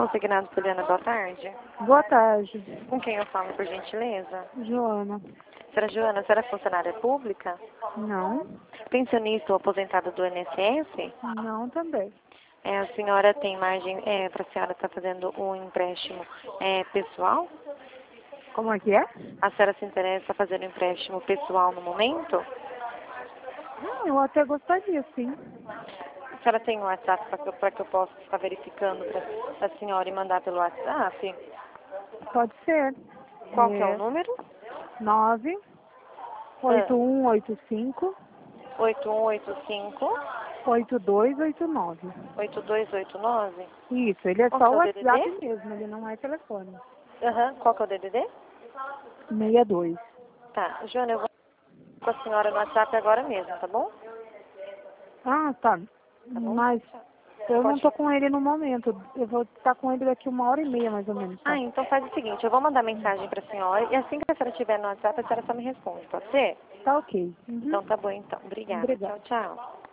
Consignado Poliana, boa tarde. Boa tarde, Com quem eu falo, por gentileza? Joana. Senhora Joana, a senhora é funcionária pública? Não, Pensionista ou aposentada do INSS? não também. A senhora tem margem para a senhora estar fazendo um empréstimo pessoal? Como é que é? A senhora se interessa em fazer um empréstimo pessoal no momento? Eu até gostaria, sim. A senhora tem um WhatsApp para que eu possa estar verificando para a senhora e mandar pelo WhatsApp? Pode ser. Qual que é o número? 98185 8185 8289. 8289? Isso, ele é Qual só que o é o WhatsApp DDD? mesmo, ele não é telefone. Aham, qual que é o DDD? 62. Tá, Joana, eu vou com a senhora no WhatsApp agora mesmo, tá bom? Ah, tá. Tá bom? Mas eu não Pode. tô com ele no momento. Eu vou estar com ele daqui 1h30 mais ou menos, Ah, tá? então faz o seguinte, eu vou mandar mensagem pra senhora e assim que a senhora estiver no WhatsApp, a senhora só me responde, pode ser? Tá ok. Então tá bom então. Obrigada. Obrigada. Tchau, tchau.